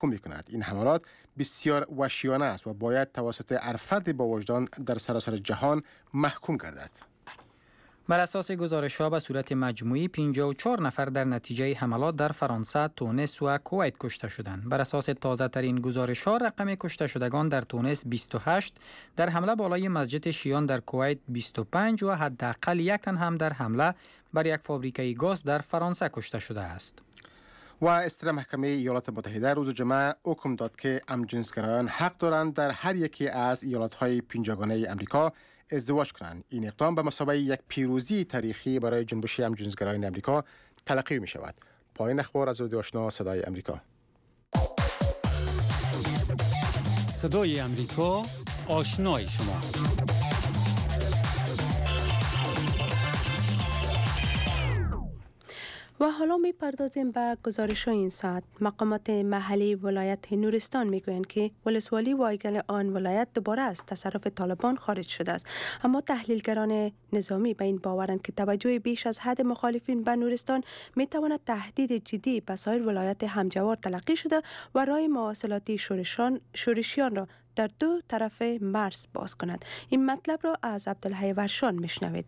محکوم می‌کند. این حملات بسیار وحشیانه است و باید توسط هر فرد با وجدان در سراسر جهان محکوم گردد. بر اساس گزارش‌ها به صورت مجموعی 54 نفر در نتیجه حملات در فرانسه، تونس و کویت کشته شدند. بر اساس تازه‌ترین گزارش‌ها رقم کشته شدگان در تونس 28، در حمله بالای مسجد شیعان در کویت 25 و حداقل یک تن هم در حمله بر یک فابریکه گاز در فرانسه کشته شده است. و استر محکمه ایالات متحده روز جمعه حکم داد که همجنسگرایان حق دارند در هر یکی از ایالت‌های پنجگانه امریکا ازدواج کنند. این اقدام به مثابه یک پیروزی تاریخی برای جنبش همجنسگرایان امریکا تلقی می شود. پایان اخبار از رادیو آشنا صدای امریکا. صدای امریکا، آشنای شما. و حالا می پردازیم به گزارش این ساعت. مقامات محلی ولایت نورستان می گویند که ولسوالی وایگل آن ولایت دوباره از تصرف طالبان خارج شده است. اما تحلیلگران نظامی به این باورند که توجه بیش از حد مخالفین به نورستان می تواند تهدید جدی به سایر ولایات همجوار تلقی شده و راه مواصلاتی شورشیان را در دو طرف مرز باز کند. این مطلب را از عبدالحی ورشان می شنوید.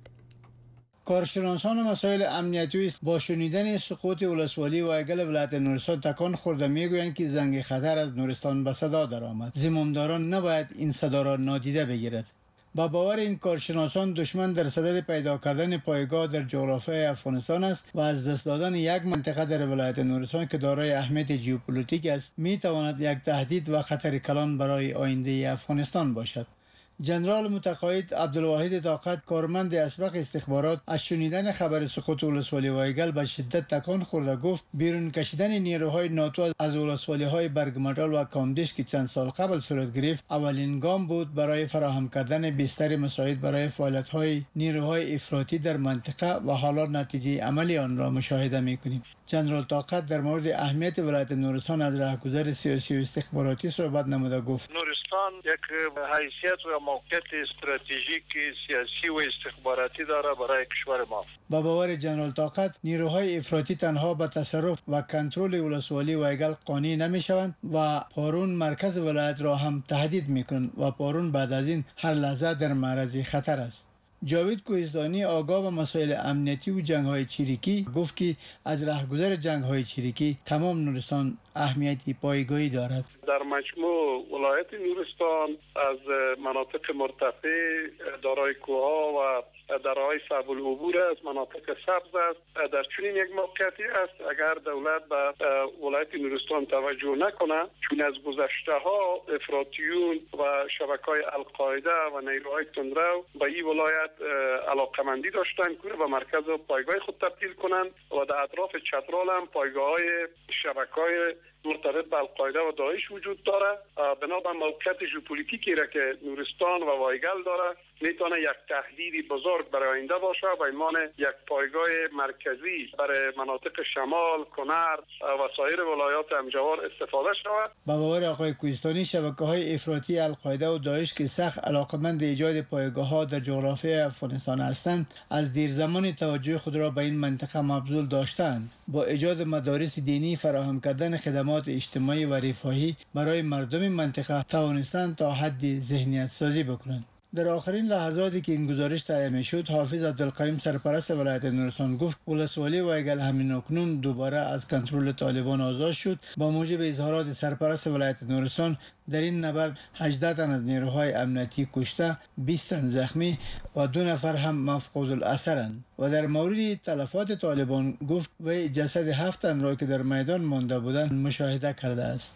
کارشناسان مسائل امنیتی با شنیدن سقوط ولسوالی وایگل ولایت نورستان تکان خورده میگویند که زنگ خطر از نورستان به صدا درآمد. زمامداران نباید این صدا را نادیده بگیرد. با باور این کارشناسان دشمن در صدد پیدا کردن پایگاه در جغرافیای افغانستان است و از دست دادن یک منطقه در ولایت نورستان که دارای اهمیت ژئوپلیتیک است می تواند یک تهدید و خطر کلان برای آینده افغانستان باشد. جنرال متقاعد عبدالواحد طاقت، کارمند اسبق استخبارات، از شنیدن خبر سقوط ولسوالی وایگل به شدت تکان خورده گفت بیرون کشیدن نیروهای ناتو از ولسوالی‌های برگمټال و کامدیش که چند سال قبل صورت گرفت اولین گام بود برای فراهم کردن بستر مساعد برای فعالیت‌های نیروهای افراطی در منطقه و حالا نتیجه عملی آن را مشاهده می‌کنیم. جنرال طاقت در مورد اهمیت ولایت نورستان از راهگذر سیاسی و استخباراتی صحبت نموده گفت نورستان یک حیثیت و موقعیت استراتژیک سیاسی و استخباراتی دارد برای کشور ما. با باور جنرال طاقت نیروهای افراطی تنها به تصرف و کنترل ولسوالی وایگل قانع نمی‌شوند و پارون مرکز ولایت را هم تهدید می‌کنند و پارون بعد از این هر لحظه در معرض خطر است. جاوید کوهستانی آگاه به مسائل امنیتی و جنگ‌های چریکی گفت که از راهگذر جنگ‌های چریکی تمام نورستان اهمیتی پایگاهی دارد. در مجموع ولایت نورستان از مناطق مرتفع دارای کوه‌ها و درهای صعب العبور از مناطق سبز است. در چنین یک موقعیتی است اگر دولت به ولایت نورستان توجه نکنه، چون از گذشته‌ها افراطیون و شبکه‌های القاعده و نیروهای تندرو به این ولایت علاقمندی داشتند که به مرکز پایگاه خود تبدیل کنند و در اطراف چترال هم پایگاه‌های شبکه‌های مرتبط به القاعده و داعش وجود داره. بنا به موقعیت ژئوپلیتیکی را که نورستان و وایگل داره میتونه یک تهدیدی بزرگ برای آینده باشه و عنوان یک پایگاه مرکزی برای مناطق شمال، کنر و سایر ولایات همجوار استفاده شود. با باور آقای کوهستانی شبکه‌های افراطی القاعده و داعش که سخت علاقمند ایجاد پایگاه‌ها در جغرافیای افغانستان هستند از دیر زمان توجه خود را به این منطقه مبذول داشتند. با ایجاد مدارس دینی، فراهم کردن خدمات اجتماعی و رفاهی برای مردم منطقه توانستند تا حدی ذهنیت سازی بکنند. در آخرین لحظاتی که این گزارش تهیه شد، حافظ عبدالقیوم سرپرست ولایت نورستان گفت ولسوالی وایگل همین اکنون دوباره از کنترل طالبان آزاد شد. با موجب اظهارات سرپرست ولایت نورستان در این نبرد 18 تن از نیروهای امنیتی کشته، 20 تن زخمی و 2 نفر هم مفقود الاثرند. و در مورد تلفات طالبان گفت وی جسد 7 تن را که در میدان مانده بودند مشاهده کرده است.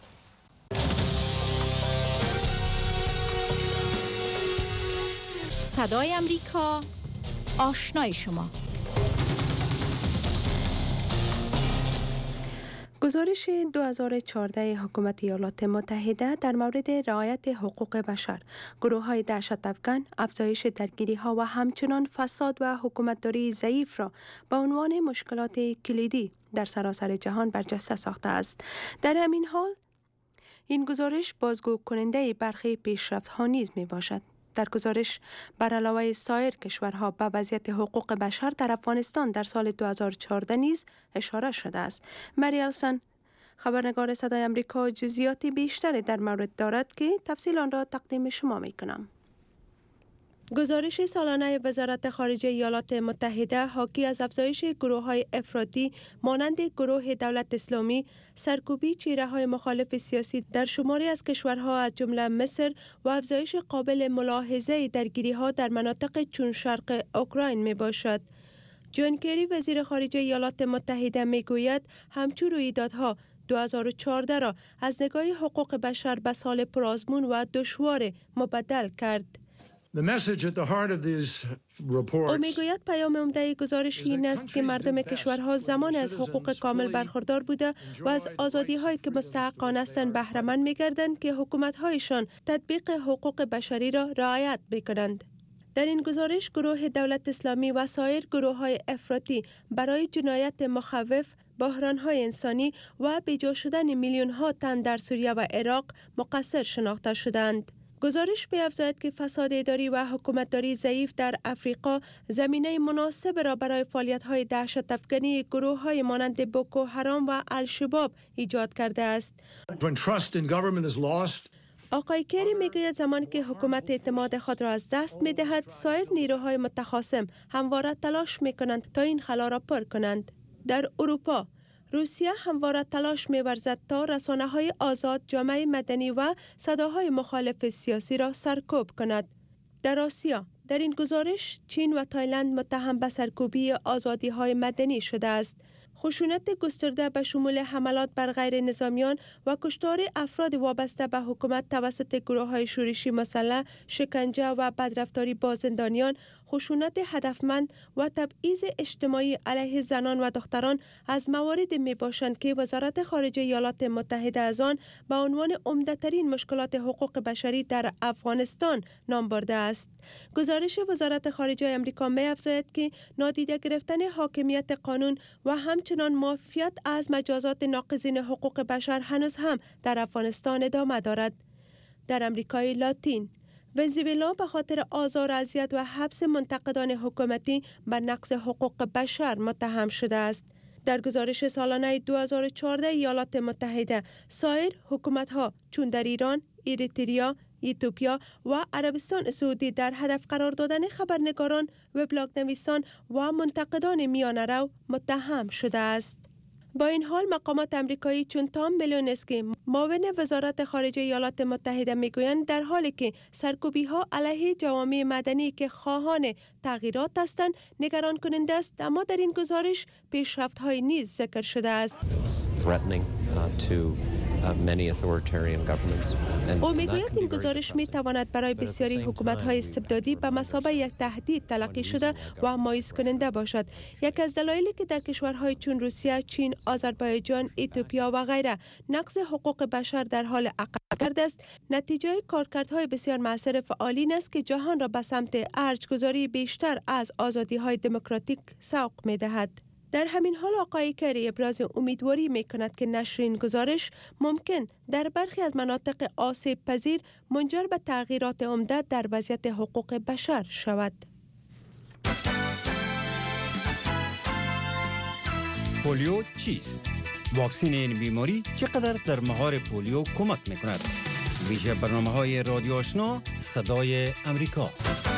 صدای امریکا، آشنای شما. گزارش 2014 حکومت ایالات متحده در مورد رعایت حقوق بشر، گروه‌های دهشت افکن، افزایش درگیری‌ها و همچنان فساد و حکومتداری ضعیف را به عنوان مشکلات کلیدی در سراسر جهان برجسته ساخته است. در همین حال این گزارش بازگو کننده برخی پیشرفت‌ها نیز میباشد. در گزارش بر علاوه سایر کشورها به وضعیت حقوق بشر در افغانستان در سال 2014 نیز اشاره شده است. مری السن خبرنگار صدای آمریکا جزئیات بیشتری در مورد دارد که تفصیل آن را تقدیم شما می‌کنم. گزارش سالانه وزارت خارجه ایالات متحده حاکی از افزایش گروه‌های افراطی مانند گروه دولت اسلامی، سرکوبی چهره‌های مخالف سیاسی در شماری از کشورها از جمله مصر و افزایش قابل ملاحظه درگیری‌ها در مناطق چون شرق اوکراین میباشد. جان کری وزیر خارجه ایالات متحده میگوید همچون رویدادها 2014 را از نگاه حقوق بشر به سال پرآزمون و دشوار مبدل کرد. او میگوید پیام عمده گزارش این است که مردم کشورها زمان از حقوق کامل برخوردار بوده و از آزادی‌هایی که مستحقانه هستند بهره مند می‌گردند که حکومت‌هایشان تطبیق حقوق بشری را رعایت می‌کنند. در این گزارش گروه دولت اسلامی و سایر گروه‌های افراطی برای جنایت مخوف، بحران‌های انسانی و بیجا شدن میلیون‌ها تن در سوریه و عراق مقصر شناخته شدند. گزارش بیافزاید که فساد اداری و حکومتداری ضعیف در افریقا زمینه مناسب را برای فعالیت‌های دهشت افکنی گروه‌های مانند بوکو حرام و الشباب ایجاد کرده است. آقای کری میگوید زمانی که حکومت اعتماد خود را از دست می‌دهد، سایر نیروهای متخاصم همواره تلاش می‌کنند تا این خلا را پر کنند. در اروپا روسیه همواره تلاش می‌ورزد تا رسانه‌های آزاد، جامعه مدنی و صداهای مخالف سیاسی را سرکوب کند. در آسیا در این گزارش چین و تایلند متهم به سرکوبی آزادی‌های مدنی شده است. خشونت گسترده به شمول حملات بر غیر نظامیان و کشتار افراد وابسته به حکومت توسط گروه‌های شورشی مسلح، شکنجه و بدرفتاری با زندانیان، خشونت هدفمند و تبعیض اجتماعی علیه زنان و دختران از موارد می باشند که وزارت خارجه ایالات متحده از آن به عنوان عمده‌ترین مشکلات حقوق بشری در افغانستان نام برده است. گزارش وزارت خارجه آمریکا می افزاید که نادیده گرفتن حاکمیت قانون و همچنان معافیت از مجازات ناقضین حقوق بشر هنوز هم در افغانستان ادامه دارد. در امریکای لاتین ونزوئلا به خاطر آزار و اذیت و حبس منتقدان حکومتی به نقض حقوق بشر متهم شده است. در گزارش سالانه 2014 ایالات متحده سایر حکومت‌ها چون در ایران، اریتریا، ایتوپیا و عربستان سعودی در هدف قرار دادن خبرنگاران، وبلاگ نویسان و منتقدان میانه رو متهم شده است. با این حال مقامات امریکایی چون تام میلونسکی معاون وزارت خارجه ایالات متحده میگویند در حالی که سرکوبی‌ها علیه جوامع مدنی که خواهان تغییرات هستند نگران کننده است، اما در این گزارش پیشرفت‌های نیز ذکر شده است. او میگوید این گزارش می تواند برای بسیاری حکومت‌های استبدادی به مثابه یک تهدید تلقی شده و مایوس کننده باشد. یک از دلایلی که در کشورهای چون روسیه، چین، آذربایجان، ایتوپیا و غیره نقض حقوق بشر در حال عقب گرد است، نتیجه کارکردهای بسیار مؤثر فعالین است که جهان را به سمت ارج‌گذاری بیشتر از آزادی‌های دموکراتیک سوق می‌دهد. در همین حال آقای کری ابراز امیدواری می‌کند که نشر این گزارش ممکن در برخی از مناطق آسیب پذیر منجر به تغییرات عمده در وضعیت حقوق بشر شود. پولیو چیست؟ واکسن این بیماری چقدر در مهار پولیو کمک می‌کند؟ ویژه برنامه‌های رادیو آشنا صدای امریکا.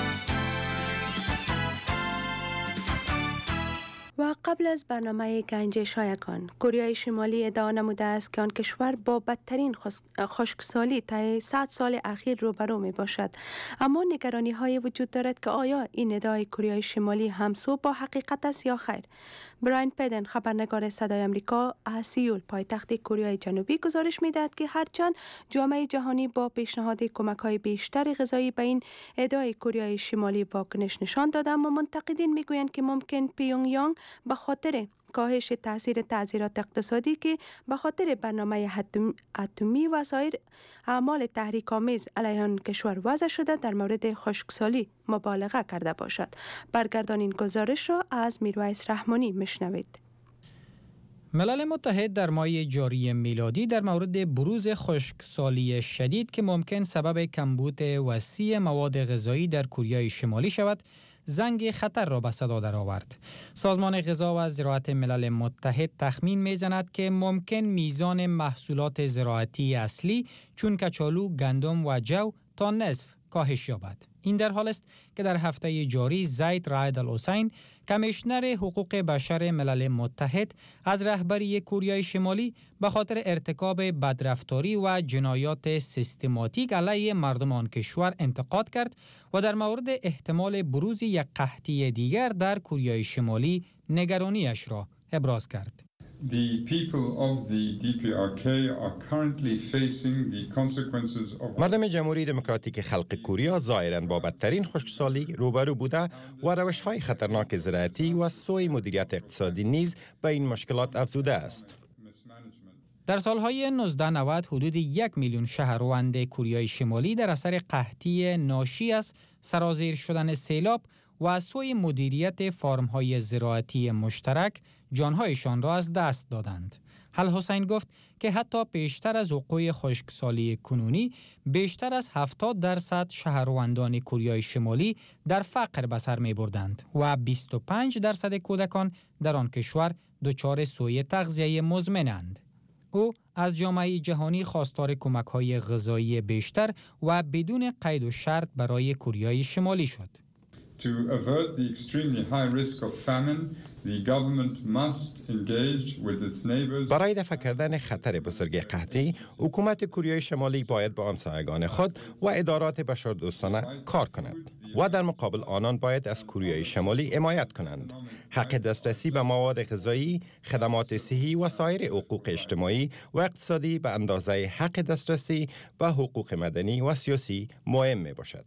و قبل از برنامه گنج شایگان، کره شمالی ادعا نموده است که آن کشور با بدترین خشکسالی طی 100 سال اخیر روبرو می باشد. اما نگرانی های وجود دارد که آیا این ادعای کره شمالی همسو با حقیقت است یا خیر. براین پدن خبرنگار صدای آمریکا از سیول پایتخت کره جنوبی گزارش می‌دهد که هرچند جامعه جهانی با پیشنهاد کمک‌های بیشتر غذایی به این ادعای کره شمالی واکنش نشان داده، اما منتقدین می‌گویند که ممکن پیونگیانگ به خاطر کاهش تاثیر تعزیرات اقتصادی که به خاطر برنامه اتمی و سایر اعمال تحریک‌آمیز علیه آن کشور وضع شده در مورد خشکسالی مبالغه کرده باشد. برگردان این گزارش را از میرویس رحمانی میشنوید. ملل متحد در ماه جاری میلادی در مورد بروز خشکسالی شدید که ممکن سبب کمبود وسیع مواد غذایی در کره شمالی شود، زنگ خطر را به صدا درآورد. سازمان غذا و زراعت ملل متحد تخمین می‌زند که ممکن میزان محصولات زراعتی اصلی چون کچالو، گندم و جو تا نصف کاهش یابد. این در حال است که در هفته جاری زید رعد الحسین کمیشنر حقوق بشر ملل متحد از رهبری کره شمالی به خاطر ارتکاب بدرفتاری و جنایات سیستماتیک علیه مردم آن کشور انتقاد کرد و در مورد احتمال بروز یک قحطی دیگر در کره شمالی نگرانیش را ابراز کرد. The people of the DPRK are currently facing the consequences of مردم جمهوری دموکراتیک خلق کره ظاهراً با بدترین خشکسالی روبرو بوده و روش‌های خطرناک زراعتی و سوء مدیریت اقتصادی نیز به این مشکلات افزوده است. در سالهای 1990 حدود 1 میلیون شهروند کره شمالی در اثر قحطی ناشی از سرازیر شدن سیلاب و سوء مدیریت فارم‌های زراعتی مشترک جانهایشان را از دست دادند. الحسین گفت که حتی پیشتر از وقوع خشکسالی کنونی بیشتر از 70% شهروندان کره شمالی در فقر به سر می بردند و 25% کودکان در آن کشور دچار سوء تغذیه مزمنند. او از جامعه جهانی خواستار کمک‌های غذایی بیشتر و بدون قید و شرط برای کره شمالی شد. To avert the extremely high risk of famine, the government must engage with its neighbors. برای دفع کردن خطر بزرگ قحطی، حکومت کره شمالی باید با همسایگان خود و ادارات بشردوستانه کار کند و در مقابل آنان باید از کره شمالی حمایت کنند. حق دسترسی به مواد غذایی، خدمات صحی و سایر حقوق اجتماعی و اقتصادی به اندازه حق دسترسی به حقوق مدنی و سیاسی مهم می باشد.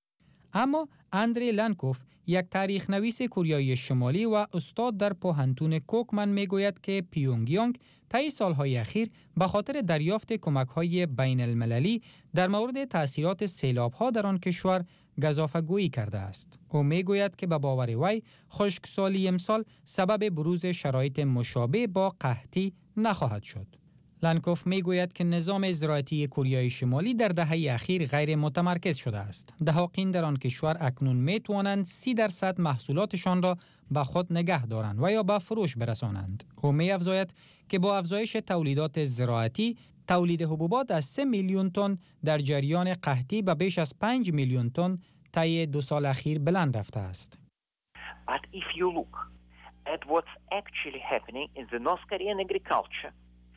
اما اندری لنکوف، یک تاریخ نویس کره شمالی و استاد در پوهنتون کوکمن میگوید که پیونگیانگ طی سالهای اخیر به خاطر دریافت کمک‌های بین المللی در مورد تأثیرات سیلاب‌ها در آن کشور گزافه‌گویی کرده است. او میگوید که به باور وی خشکسالی امسال سبب بروز شرایط مشابه با قحطی نخواهد شد. لنکوف میگوید که نظام زراعتی کره شمالی در دهه اخیر غیر متمرکز شده است. دهاقین در آن کشور اکنون میتوانند 30% محصولاتشان را به خود نگه دارند و یا به فروش برسانند. او می‌افزاید که با افزایش تولیدات زراعتی، تولید حبوبات از 3 میلیون تن در جریان قحطی به بیش از 5 میلیون تن طی 2 سال اخیر بلند رفته است. But if you look at what's actually happening in the North Korean agriculture,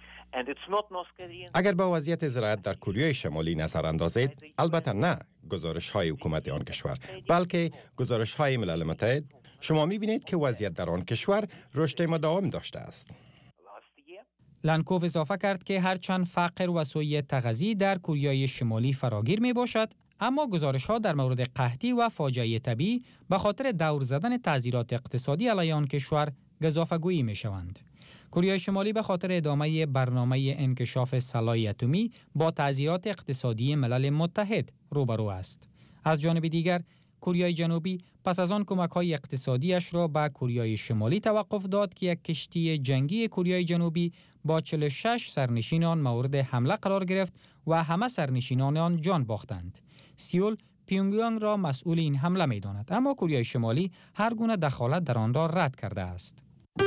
اگر با وضعیت زراعت در کره شمالی نظر اندازید، البته نه گزارش‌های حکومت آن کشور، بلکه گزارش‌های ملل متحد، شما می‌بینید که وضعیت در آن کشور رشد مداوم داشته است. لنکوف اضافه کرد که هرچند فقر و سوء تغذیه در کره شمالی فراگیر میباشد، اما گزارش‌ها در مورد قحطی و فاجعه طبیعی به خاطر دور زدن تعزیرات اقتصادی علیه آن کشور گزافه‌گویی می‌شوند. کره شمالی به خاطر ادامه برنامه انکشاف سلاح اتمی با تعزیرات اقتصادی ملل متحد روبرو است. از جانب دیگر، کره جنوبی پس از آن کمک‌های اقتصادیش را به کره شمالی توقف داد که یک کشتی جنگی کره جنوبی با 46 سرنشین آن مورد حمله قرار گرفت و همه سرنشینان آن جان باختند. سئول پیونگیانگ را مسئول این حمله می‌داند، اما کره شمالی هر گونه دخالت در آن را رد کرده است.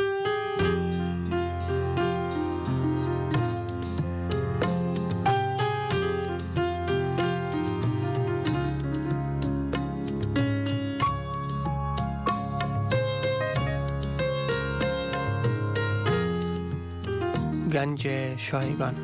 گنج شایگان.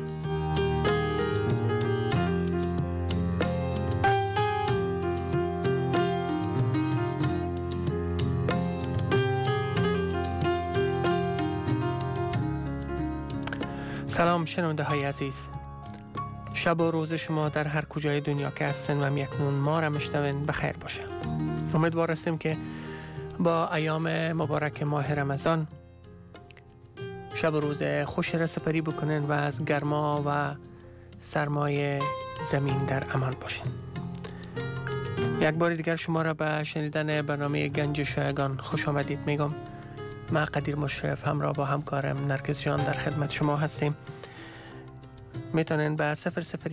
سلام شنونده های عزیز، شب و روز شما در هر کجای دنیا که هستن و اکنون ما را میشنوین بخیر باشه. امیدوار هستیم که با ایام مبارک ماه رمضان شب و روز خوش را سپری بکنین و از گرما و سرمای زمین در امان باشین. یک بار دیگر شما را به شنیدن برنامه گنج شایگان خوش آمدید میگم. من قدیر مشرف همراه با همکارم نرگس جان در خدمت شما هستیم. میتونین به 001-202-619-3136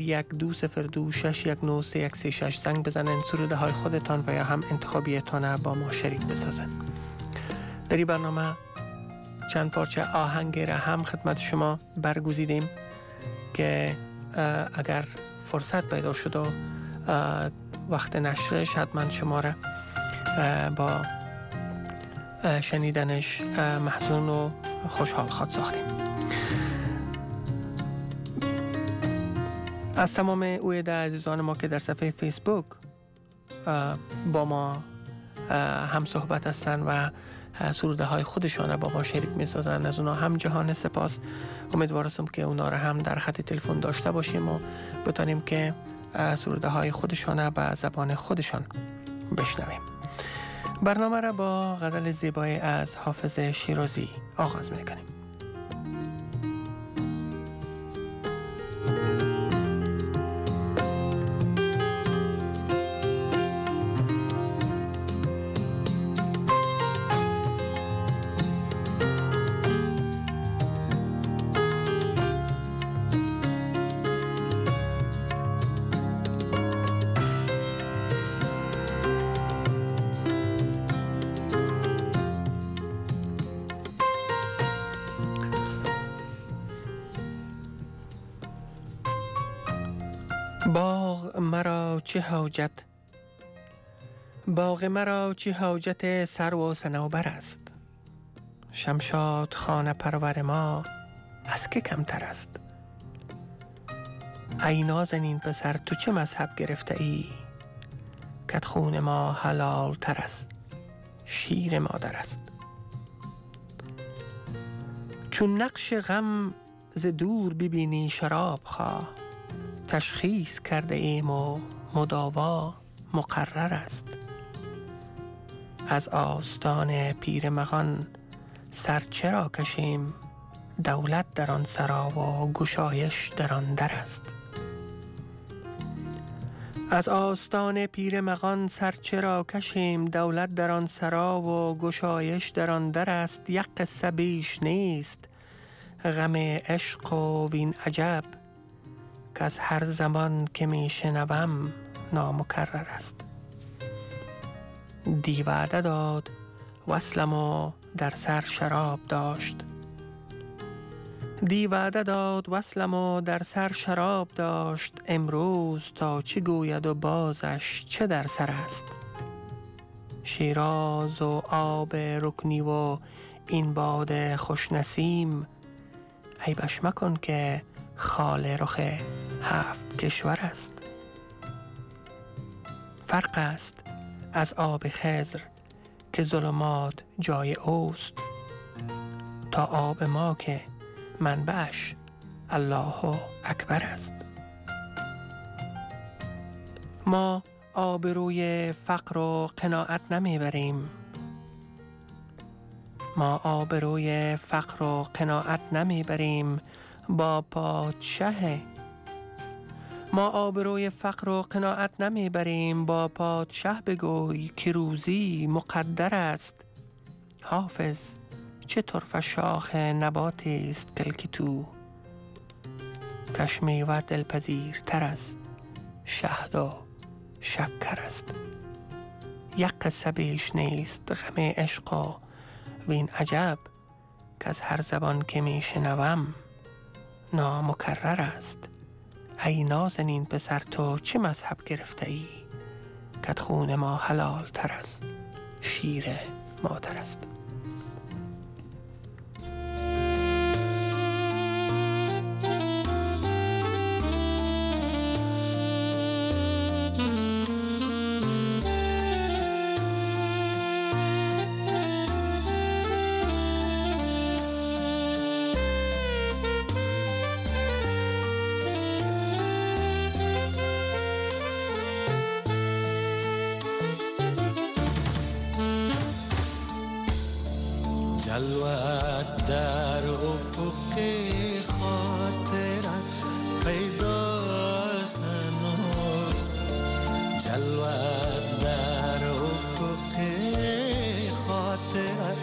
زنگ بزنین، سروده های خودتان و یا هم انتخابیتان با ما شریک بسازن. در این برنامه چند پارچه آهنگ را هم خدمت شما برگزیدیم که اگر فرصت پیدا شد و وقت نشرش حتما شما را با شنیدنش محزون و خوشحال خواهد ساختیم. از تمام اویده عزیزان ما که در صفحه فیسبوک با ما هم صحبت هستند و سروده های خودشان با ما شریک می سازن، از اونا هم جهان سپاس. امیدوارم که اونا را هم در خط تلفن داشته باشیم و بتانیم که سروده های خودشان به زبان خودشان بشنویم. برنامه را با غزل زیبای از حافظ شیرازی آغاز می کنیم. باغ مرا چه حاجت سرو و صنوبر است. شمشاد خانه پرور ما از که کمتر است. ای نازنین پسر تو چه مذهب گرفته ای؟ کت خون ما حلال تر است، شیر مادر است. چون نقش غم ز دور ببینی شراب خواه. تشخیص کرده ایم و مداوا مقرر است. از آستان پیر مغان سر چرا کشیم؟ دولت در آن سرا و گشایش در آن در است. از آستان پیر مغان سر چرا کشیم؟ دولت در آن سرا و گشایش در آن در است. یک قصه بیش نیست غم عشق و وین عجب، که از هر زمان که می شنوم نامکرر است. دی وعده داد وصلم و در سر شراب داشت. دی وعده داد وصلم و در سر شراب داشت. امروز تا چه گوید و بازش چه در سر است. شیراز و آب رکنی و این باد خوش نسیم، عیبش مکن که خال رخ 7 کشور است. فرق است از آب خضر که ظلمات جای اوست، تا آب ما که منبعش الله اکبر است. ما آبروی فقر و قناعت نمیبریم. ما آبروی فقر و قناعت نمیبریم با پادشه. ما آبروی فقر و قناعت نمیبریم با پادشه. بگوی که روزی مقدر است. حافظ چه طرف شاخ نباتی است کلک تو، کش میوه دلپذیر تر از شهد و شکر است. یک قصه بیش نیست غم عشق و وین عجب، که از هر زبان که می شنوم نامکرر است. ای نازنین پسر تو چه مذهب گرفته ای؟ کت خون ما حلال تر از شیر مادر است. جلوت در افق خاطرت پیداست هنوز. جلوت در افق خاطرت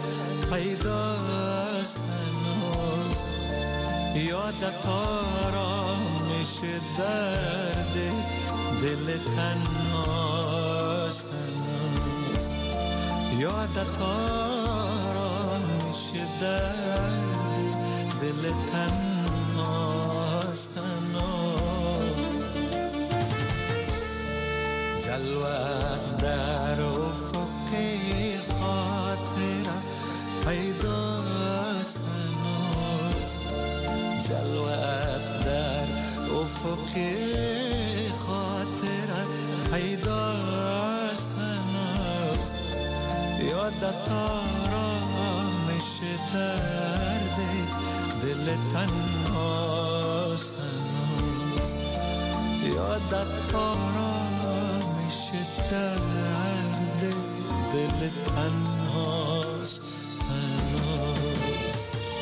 پیداست هنوز. یادت آرام میشه درد دل تنهاست هنوز یادت آرام میشه درد دل تنهاست هنوز جلوت در افق خاطره پیداست هنوز جلوت در افق خاطره پیداست هنوز یادت آرامش درد دل تنهاست هنوز یادت آرامش درد دل تنهاست هنوز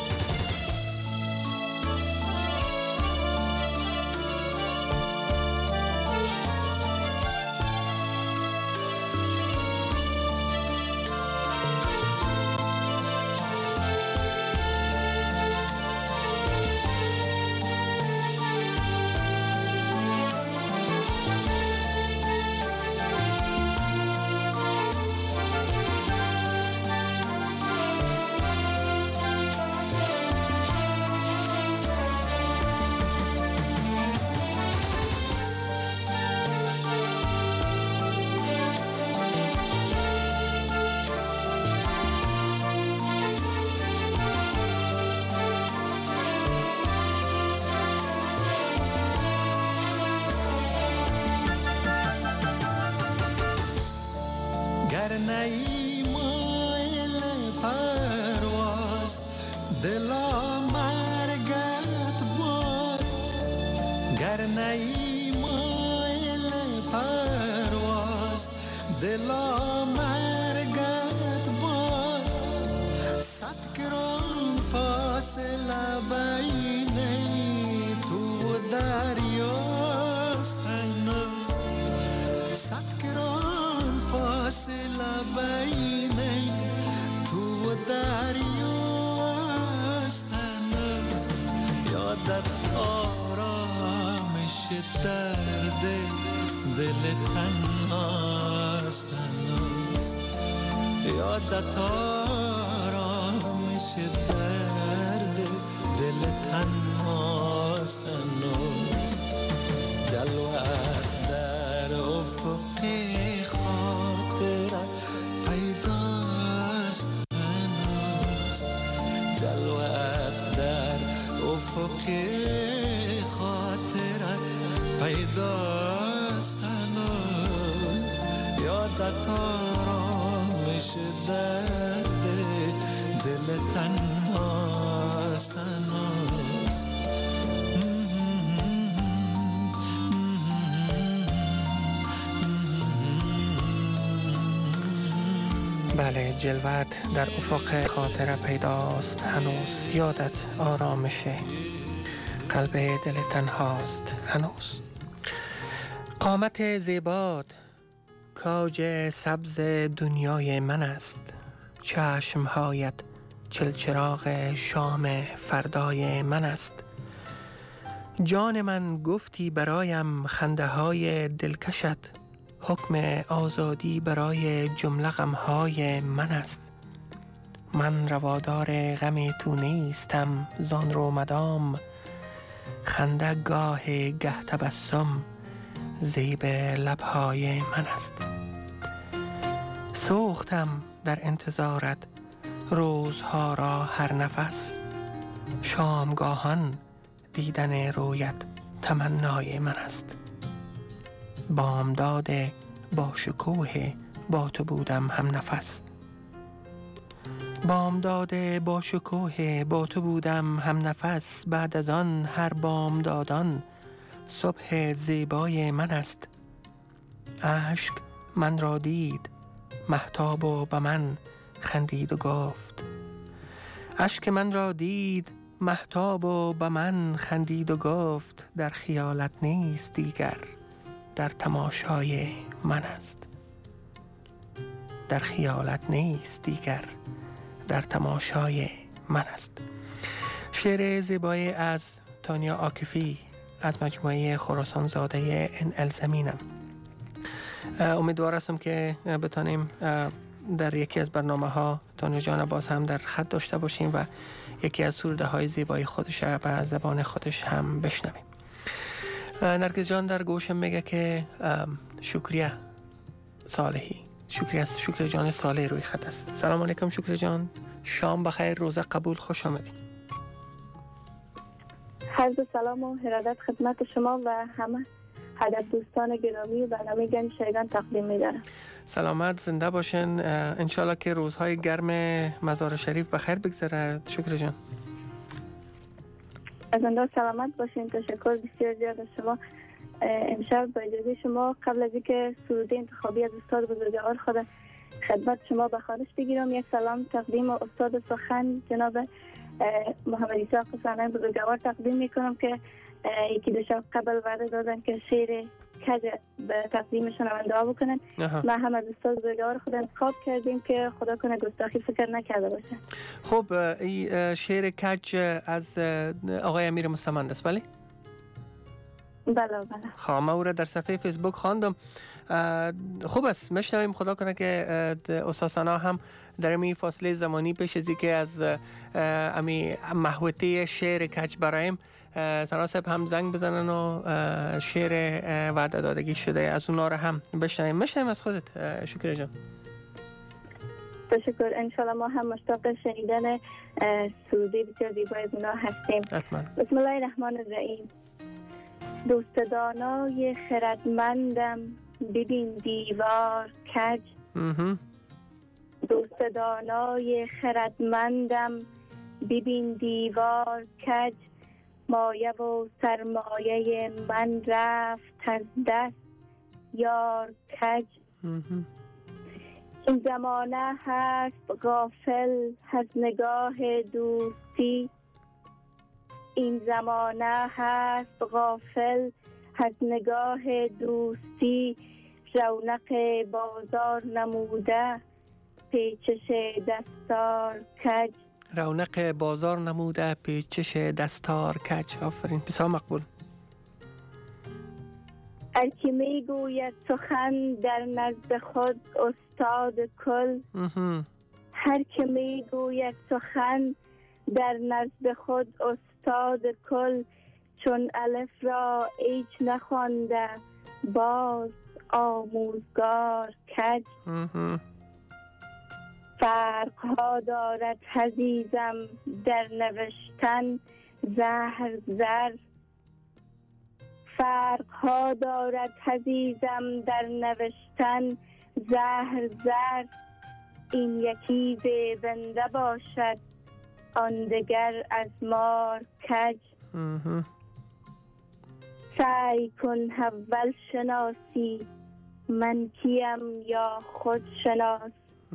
نی مایل پرواز دلا مرگت باد گر نی مایل پرواز دلا مرگت باد صد گران فاصله بین تو و دریاست هنوز صد گران فاصله بین تو و دریاست هنوز یادت آرامش درد دل تنهاست هنوز یادت آرامش درد دل تنهاست هنوز جلوت در افق خاطره پیداست هنوز جلوت در افق خاطره پیداست هنوز یادت آرامش درد دل تنهاست هنوز بله جلوت در افق خاطره پیداست هنوز یادت آرامش قلب دل تنهاست هنوز قامت زیبات کاج سبز دنیای من است چشمهایت چلچراغ شام فردای من است جان من گفتی برایم خنده های دلکشت حکم آزادی برای جمله غمهای من است من روادار غم تو نیستم زان رو مدام خنده گاه گه تبسم زیب لبهای من است سوختم در انتظارت روزها را هر نفس شامگاهان دیدن رویت تمنای من است بامداد با شکوه با تو بودم هم نفس بامداد با شکوه با تو بودم هم نفس بعد از آن هر بامدادان صبح زیبای من است اشک من را دید مهتاب و به من خندید و گفت اشک من را دید مهتاب و به من خندید و گفت در خیالت نیست دیگر در تماشای من است در خیالت نیست دیگر در تماشای من است شعر زیبای از تانیا عاکفی از مجموعه خراسان زاده الزمینم. امیدوار هستم که بتانیم در یکی از برنامه ها تانیا جان باز هم در خط داشته باشیم و یکی از سروده های زیبای خودش و زبان خودش هم بشنویم. نرگس جان در گوشم میگه که شکریه صالحی، شکر جان صالح روی خط است. سلام علیکم شکر جان، شام بخیر، روزه قبول، خوش آمدید. عرض سلام و ارادت خدمت شما و همه هدف دوستان گرامی و برنامه گنج شایگان تقدیم می‌دارم. سلامت زنده باشین، انشالله که روزهای گرم مزار شریف بخیر بگذره شکر جان. از انداز سلامت باشین، تشکر بسیار زیاد از شما. امشب با اجازه شما قبل از اینکه سروده انتخابی از استاد بزرگوار خود خدمت شما به خارج بگیرم، یک سلام تقدیم استاد سخن جناب محمد عیسی قصانه بزرگوار تقدیم میکنم که یکی دو شب قبل وعده دادن که شعر کج به تقدیم شنونده ها بکنن. ما هم از استاد بزرگوار خود انتخاب کردیم که خدا کنه گستاخی فکر نکرده باشه. خب این شعر کج از آقای امیر مستمند است بله؟ بله. خب من او را در صفحه فیسبوک خواندم. خوب است، میشنویم. خدا کنه که استاد ثنا هم در این فاصله زمانی پیش از اینکه از امی محوطه شعر کج برایم ثنا صاحب هم زنگ بزنن و شعر وعده دادگی شده از اونا را هم بشنویم از خودت شکر جان. تشکر. انشالله ما هم مشتاق شنیدن سروده بسیار زیبای از اونا هستیم. بسم الله الرحمن الرحیم. دوست دانای خردمندم ببین دیوار کج. دوست دانای خردمندم ببین دیوار کج. مایه و سرمایه من رفت از دست یار کج. این زمانه هست غافل از نگاه دوستی. این زمانه هست غافل از نگاه دوستی. رونق بازار نموده پیچش دستار کج. رونق بازار نموده پیچش دستار کج. آفرین، بسیار مقبول. هر کی میگوید سخن در نزد خود استاد کل. هر کی میگوید سخن در نزد خود استاد کل. چون الف را هیچ نخوانده باز آموزگار کج. فرق ها دارد عزیزم در نوشتن زهر زر. فرق ها دارد عزیزم در نوشتن زهر زر. این یکی زنده باشد آن دگر از مار کج. سعی کن اول شناسی من کیم یا خود شناس.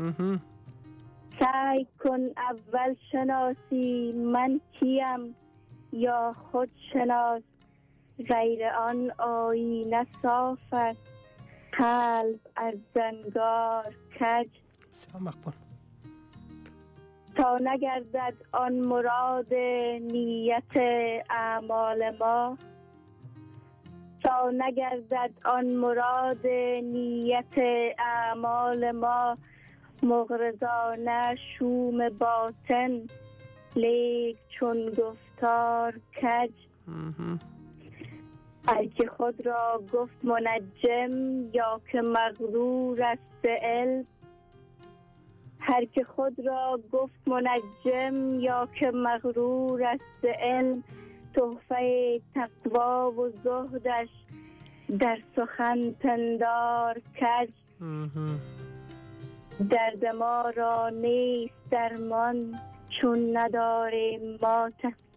سعی کن اول شناسی من کیم یا خود شناس. غیر آن آینه صاف است قلب از زنگار کج. تا نگردد آن مراد نیت اعمال ما. تا نگردد آن مراد نیت اعمال ما. مغرضانه شوم باطن لیک چون گفتار کج. هر که خود را گفت منجم یا که مغرور است علم. هر که خود را گفت منجم یا که مغرور است علم. تحفه تقوا و زهدش در سخن پندار کج. درد ما را نیست درمان چون نداریم ما.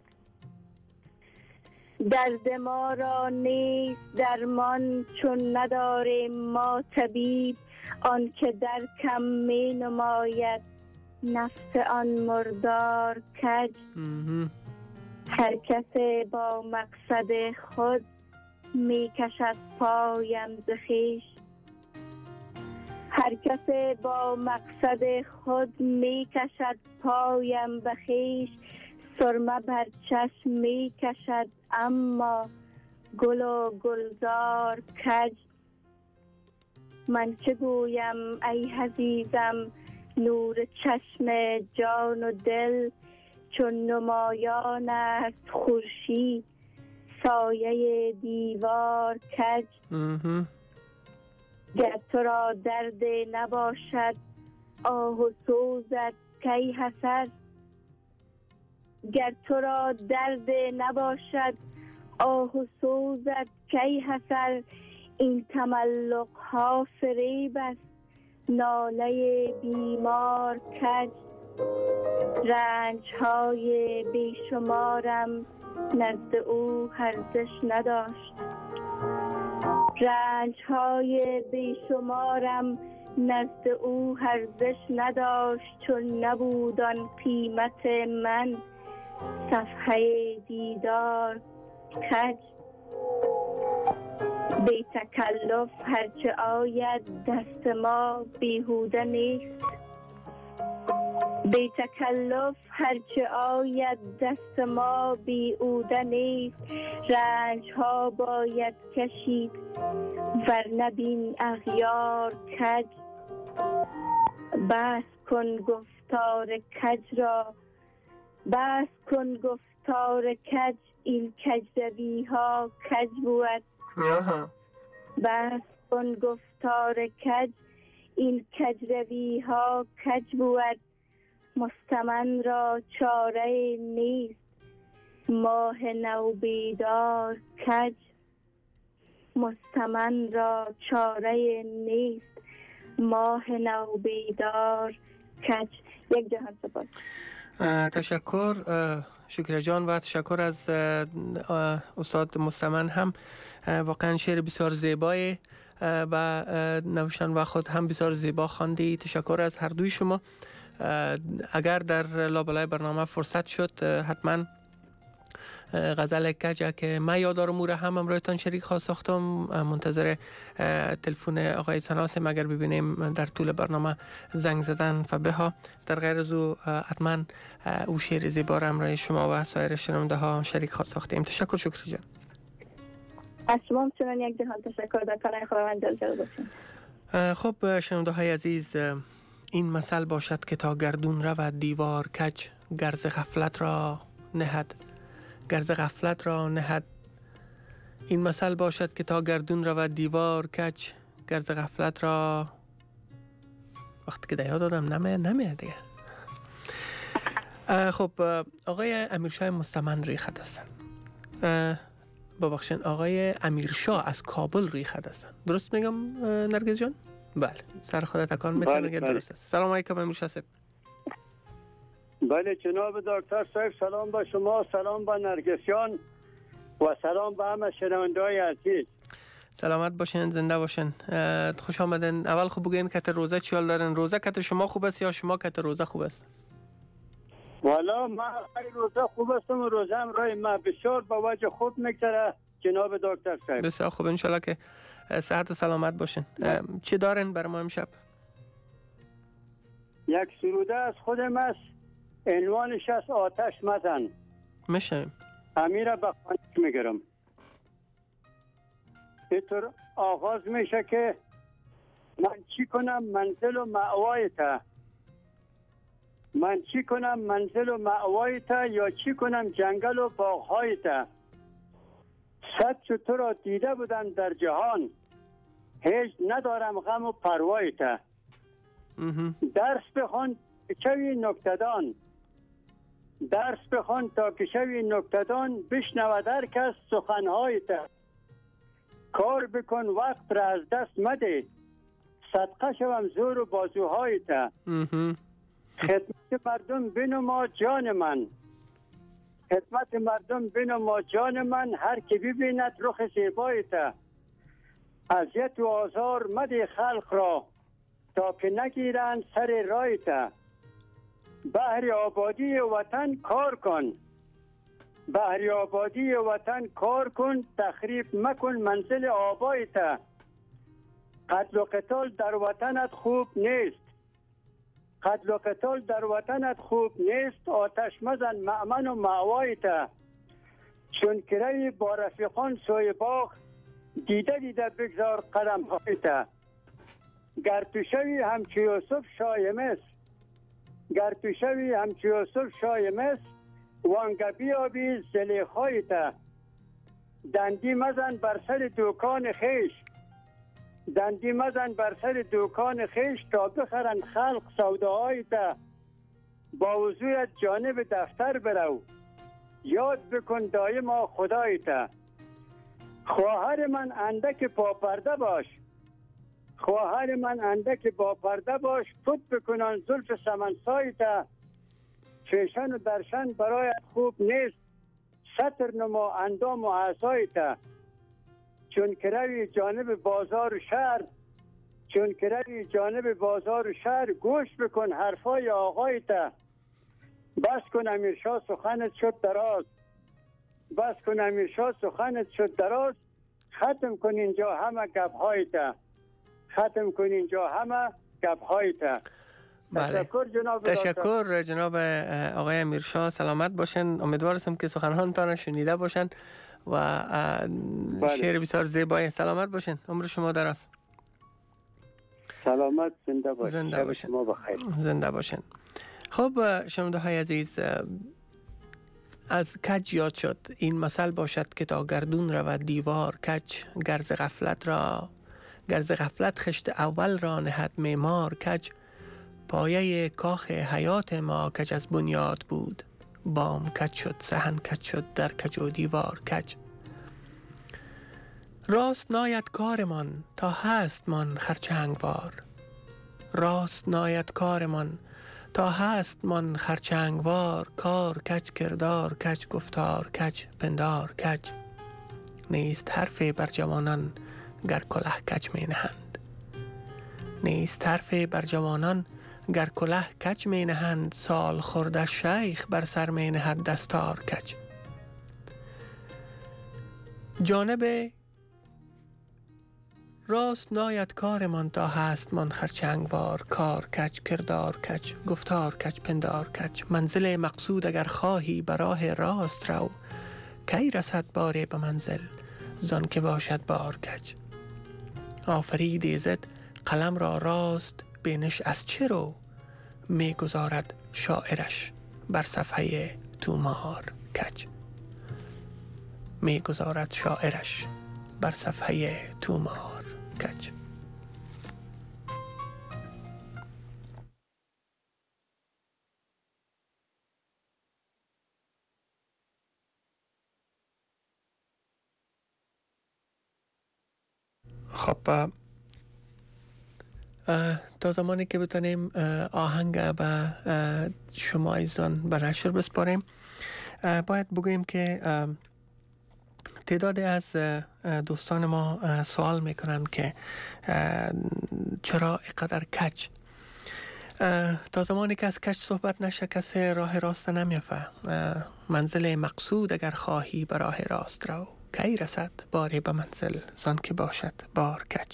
درد ما را نیست درمان چون نداریم ما طبیب. آن که در کم می نماید نفس آن مردار کج. هر کس با مقصد خود می کشد پایم ز خویش. هر کس با مقصد خود می کشد پایم به خویش. سرمه بر چشم می کشد اما گل و گلزار کج. من چه گویم ای عزیزم نور چشم جان و دل، چون نمایان است خورشید سایه دیوار کج. گر تو را درد نباشد آه و سوزت کی حسر، گر تو را درد نباشد آه و سوزت کی حسر. این تملق ها فریب است ناله بیمار کج. رنج های بیشمارم نزد او ارزش نداشت، رنج های بیشمارم نزد او ارزش نداشت. چون نبود آن قیمت من صفحه دیدار کج. بی تکلف هرچه آید دست ما بیهوده نیست، بی تکلف هرچه آید دست ما بیهوده نیست. رنج ها باید کشید ورنه بین اغیار کج. بس کن گفتار کج را، بس کن گفتار کج. این کجروی ها کج بود. بس کن گفتار کج، این کجروی ها کج بود. مستمن را چاره نیست ماه نو بیدار کج. مستمن را چاره نیست ماه نو بیدار کج. یک جهان سپاس. تشکر شکر جان و تشکر از استاد مستمن. هم واقعا شعر بسیار زیبای و نوشتن و خود هم بسیار زیبا خواندی. تشکر از هر دوی شما. اگر در لابلای برنامه فرصت شد حتما غزل کج که من یادارم او را هم امرویتان شریک خواست ساختم. منتظر تلفن آقای سناسم اگر ببینیم در طول برنامه زنگ زدن فبها. در غیر از او حتما او شعر زیبا را امروی شما و سایر شنونده ها شریک خواست ساختیم. تشکر شکری جان. از شما همچنان یک جهان تشکر. در پناه خداوند دلجو باشین. خب شنونده های عزیز، این مثل باشد که تا گردون رود دیوار کج. گرز غفلت را نهد، گرز غفلت را نهد. این مثل باشد که تا گردون رود دیوار کج. گرز غفلت را وقتی که دیاد دادم نمیاد دیگه. خب آقای امیرشاه مستمن ریخت هستن. ببخشید آقای امیرشاه از کابل ریخت هستن. درست میگم نرگس جان؟ بله سر خودت تکان میتونی میگه درست است. سلام علیکم امیرشاه صاحب. بله جناب دکتر صاحب، سلام با شما، سلام با نرگسیان و سلام با همه شنونده‌های عزیز. سلامت باشین، زنده باشین. خوش آمدین. اول خوب بگین کت روزه چی حال دارین؟ روزه کت شما خوب است یا شما کت روزه خوب است؟ والا من روزه خوب هستم و روزه هم رای من بسیار با وجه خوب میگذره جناب دکتر صاحب. بسیار خوب، انشالله که صحت و سلامت باشین. چی دارین برای ما امشب؟ یک سروده از خودم است، عنوانش است آتش مزن. میشم امیره به خانش میگرم. اینطور آغاز میشه که من چی کنم منزل و مأوایت، من چی کنم منزل و مأوایت، یا چی کنم جنگل و باغهایت. صد چو تو را دیده بودم در جهان، هیچ ندارم غم و پروایت. درس بخوان که شوی نکته‌دان، درس بخوان تا که شوی نکته‌دان. بشنود هر کس سخنهایت. کار بکن وقت را از دست مده، صدقه شوم زور و بازوهایت. خدمت مردم بنما جان من، خدمت مردم بنما جان من. هر که ببیند رخ زیبایت. اذیت و آزار مده خلق را، تا که نگیرند سر رایت. بهر آبادی وطن کار کن، بهر آبادی وطن کار کن. تخریب مکن منزل آبایت. قتل و قتال در وطنت خوب نیست، قتل و قتال در وطنت خوب نیست. آتش مزن مأمن و مأوایت. چون که روی با رفیقان سوی باغ، دیده بگذار قدم هایت. گر تو شوی همچو یوسف شای مصر، گر تو شوی همچو یوسف شای مصر، وانگه بیابی زلیخایت. دندی مزن بر سر دوکان خیش، دندی مزن بر سر دوکان خیش، تا بخرند خلق سوداهایت. با وضویت جانب دفتر برو، یاد بکن دایما خدایت. خواهر من اندک پاپرده باش، خواهر من اندک پاپرده باش، فوت بکنان زلف سمنسایت. فیشن و درشن برای خوب نیست، سطر نما اندام و اعضایت. چون که روی جانب بازار و شهر، چون که روی جانب بازار و شهر، گوش بکن حرفای آقایت. بس کن امیرشاه سخنت شد دراز، بس کن امیرشاه سخنت شد دراز. ختم کن اینجا همه گپ‌هایت، ختم کن اینجا همه گپ‌هایت. بله. تشکر جناب آقای امیرشاه، سلامت باشن. امیدوارم که سخنانتان شنیده باشن و شعر بسیار زیبای. سلامت باشن، عمر شما دراز. سلامت، زنده باشن. زنده باشن. شما بخیر. زنده باشن. خب شنونده های عزیز، از کج یاد شد. این مثل باشد که تا گردون رود دیوار کج، گرز غفلت خشت اول را نهد معمار کج. پایه کاخ حیات ما کج از بنیاد بود، بام کج شد، صحن کج شد، در کج و دیوار کج. راست ناید کارمان تا هست من خرچنگوار، راست ناید کارمان تا هست من خرچنگوار. کار کج، کردار کج، گفتار کج، پندار کج. نیست حرفی بر جوانان گر کله کج می نهند، نیست حرفی بر جوانان گر کله کج می نهند. سال خورده شیخ بر سر می نهد دستار کج. جانب راست ناید کارمان تا هست من خرچنگوار. کار کج، کردار کج، گفتار کج، پندار کج. منزل مقصود اگر خواهی به راه راست رو، کی رسد باره به منزل زان که باشد بار کج. آفرید ایزد قلم را راست بینش از چه رو، می گذارد شاعرش بر صفحه تومار کج. می گذارد شاعرش بر صفحه تومار کج. خب تا زمانی که بتونیم آهنگ به شما ایزان به نشر بسپاریم، باید بگوییم که تعدادی از دوستان ما سوال میکنن که چرا اینقدر کج. تا زمانی که از کج صحبت نشه کسی راه راست نمیفه. منزل مقصود اگر خواهی به راه راست رو، کی رسد باری به منزل زان که باشد بار کج.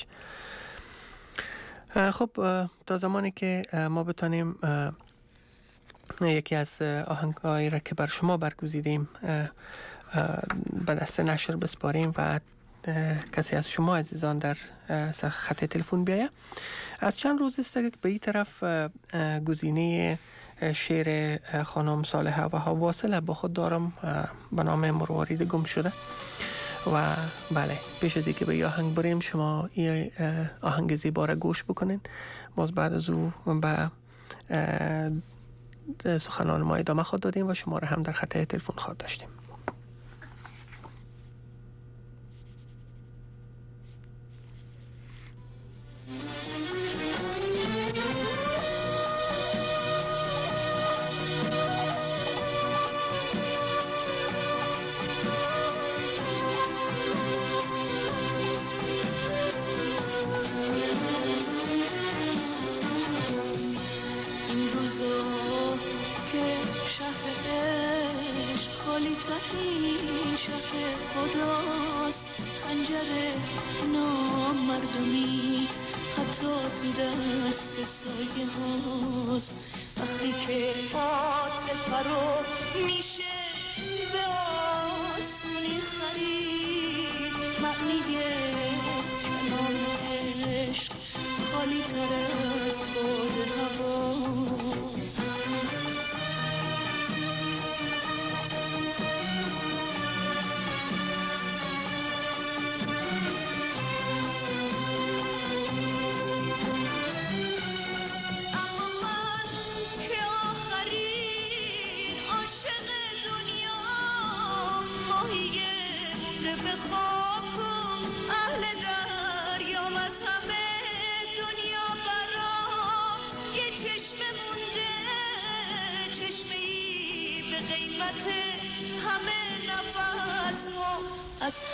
خب تا زمانی که ما بتانیم یکی از آهنگ‌هایی را که بر شما برگزیدیم به دست نشر بسپاریم و کسی از شما عزیزان در خط تلفن بیایه. از چند روز است که به این طرف گزینه شعر خانم صالحه و واصله با خود دارم به نام مروارید گم شده. و بله، پیش از اینکه به آهنگ بریم شما این آهنگ زیبا را گوش بکنین. باز بعد از او به سخنان ما ادامه خود دادیم و شما را هم در خط تلفن خود داشتیم. وقتی که پات فرو میشه به آسمون،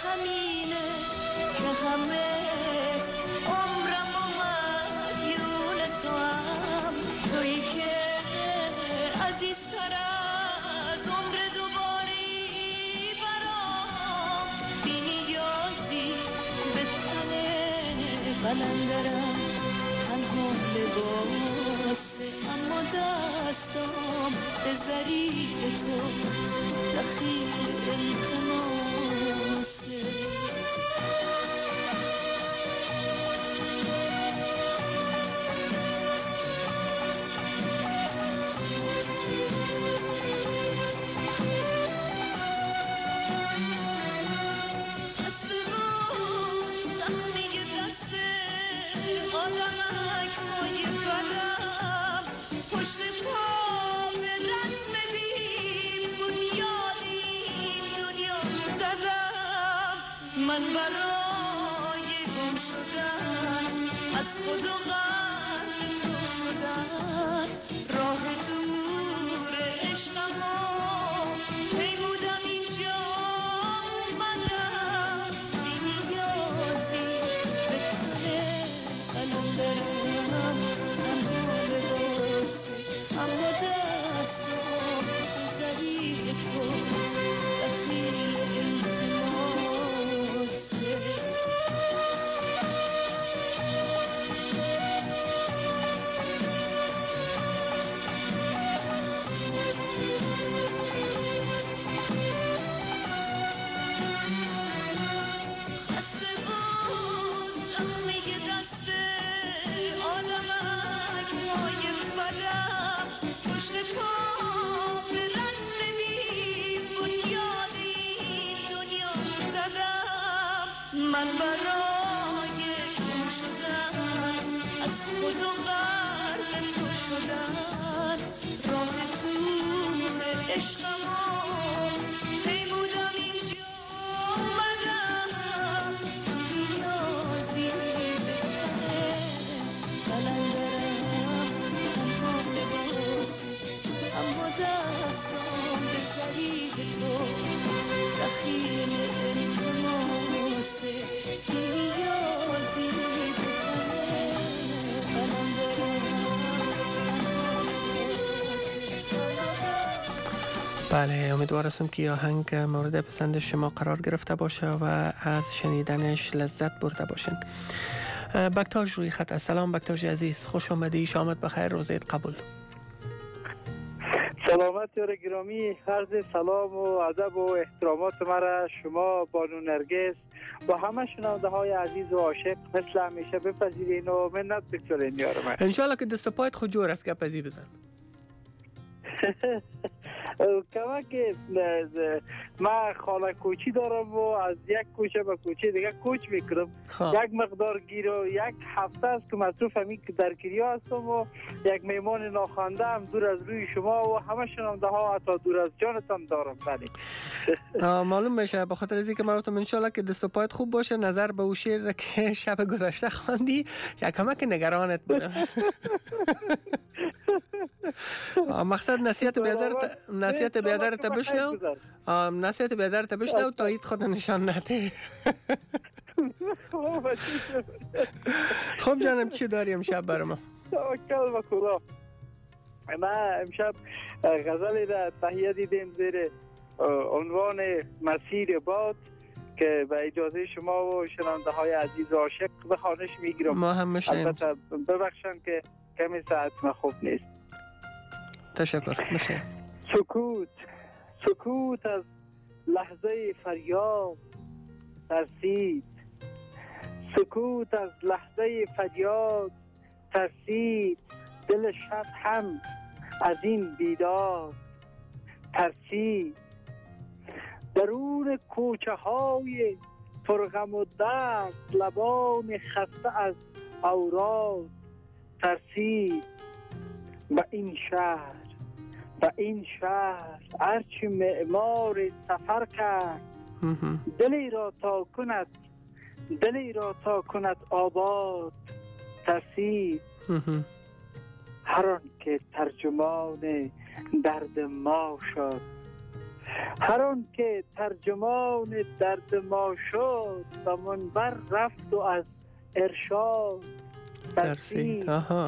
همینه که همه عمرم و مدیون تو هم، تویی که عزیزتر از عمر دوباری برام، بی نیازی به تن قلندرم تنها لباسه، اما دستام به ظریف تو دخیل التماسه. من برای گم شدن از خود و غرق تو شدن، راه دور عشقمو پیمودم اینجا اومدم، بی نیازی به تن قلندرم تنها لباسه، اما دستم به ظریف تو دخیل من برای گم شدن از خود و غرق تو شدن، راه دور عشقمو پیمودم اینجا اومدم، نیازی به تن قلندرم تنها لباسه، اما دستم به ظریف تو دخیل التماسه، نیازی به بله، امیدوار هستم که آهنگ مورد پسند شما قرار گرفته باشه و از شنیدنش لذت برده باشین. بکتاژ روی خط. سلام بکتاژ عزیز، خوش آمدی، شامت بخیر، روزت قبول. سلامت یار گرامی، عرض سلام و ادب و احترامات مرا شما بانو نرگس و همه شنونده های عزیز و عاشق مثل همیشه بپذیرین و منت بگذارین یار من. انشالله که دست پایت خود جور است که پذی بزن. کمک من خاله کوچی دارم و از یک کوچه به کوچه دیگه کوچ میکنم. یک مقدار گیر و یک هفته است که مصروف همین که در کریا هستم و یک میمان ناخوانده هم دور از روی شما و همه شنونده ها حتی دور از جانتان دارم. معلوم میشه به خاطر از اینکه من گفتم انشالله که دست و پایت خوب باشه. نظر به او شعر که شب گذشته خواندی یک کمک نگرانت بودم. مقصد نصیحت بیادرت بشنو، نصیحت بیادرت بشنو تا ایت خود نشان نده. خب جانم چی داری امشب برای ما؟ توکل به خدا. من امشب غزلی را تهیه دیدیم زیر عنوان مسیر باد که به اجازه شما و شنونده های عزیز و عاشق به خوانش میگیرم. ما هم میشیم. البته ببخشن که کمی ساعت من خوب نیست. تشکر. میشه سکوت از لحظه فریاد ترسید، سکوت از لحظه فریاد ترسید، دل شب هم از این بیداد ترسید. درون کوچه های پرغم و درد لبان خسته از اوراد ترسید. و این شهر هرچی معمار سفر کرد، دلی را تا کند آباد ترسید. هر آن که ترجمان درد ما شد، هر آن که ترجمان درد ما شد و منبر رفت و از ارشاد ترسید.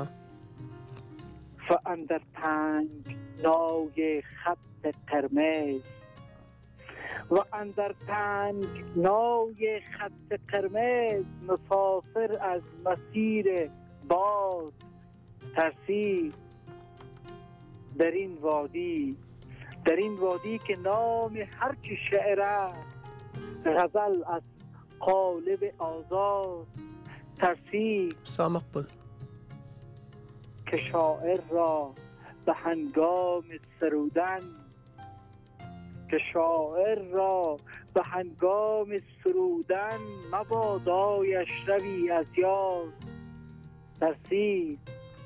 اندر تنگ نای خط قرمز و اندر تنگ نای خط قرمز مسافر از مسیر باد ترسید. در این وادی که نام هر که شعر است غزل از قالب آزاد ترسید. سامقبل که شاعر را به هنگام سرودن مبادایش روی از یاد ترسید.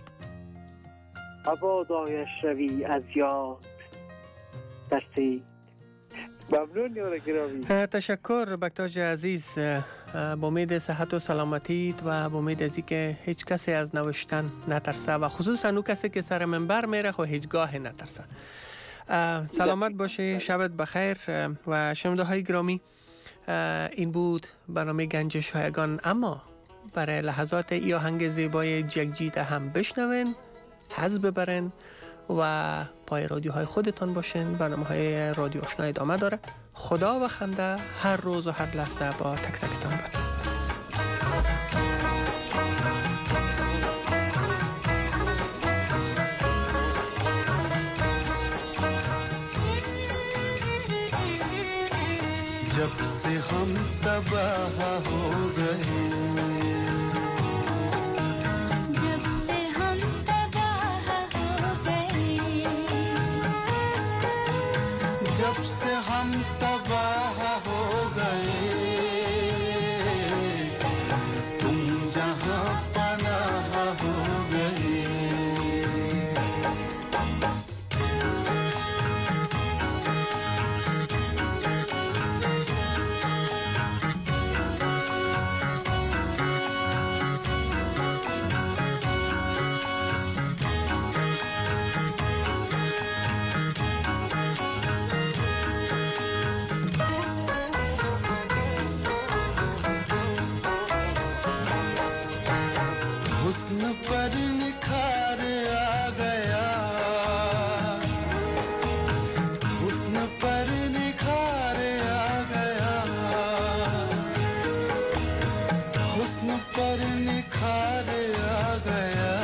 ممنون یار گرامی. تشکر بکتاج عزیز. با امید صحت و سلامتی و با امید از اینکه هیچ کسی از نوشتن نترسه و خصوصا اون کسی که سر منبر میره خو هیچگاه نترسه. سلامت باشه، شبت بخیر. و شنونده های گرامی، این بود برنامه گنج شایگان، اما برای لحظات ای آهنگ زیبای جگجیده هم بشنوین، حظ ببرین و پای رادیوهای خودتان باشین. برنامه‌های رادیو آشنا ادامه داره. خدا و خنده هر روز و هر لحظه با تک تکتان بود. जब से हम तबाह हो गए, जब से हम तबाह हो गए, जब से हम तबाह हो गए, तुम जहां पनाह हो गए। पर निखार आ गया, हुस्न पर निखार आ गया, हुस्न पर निखार आ गया।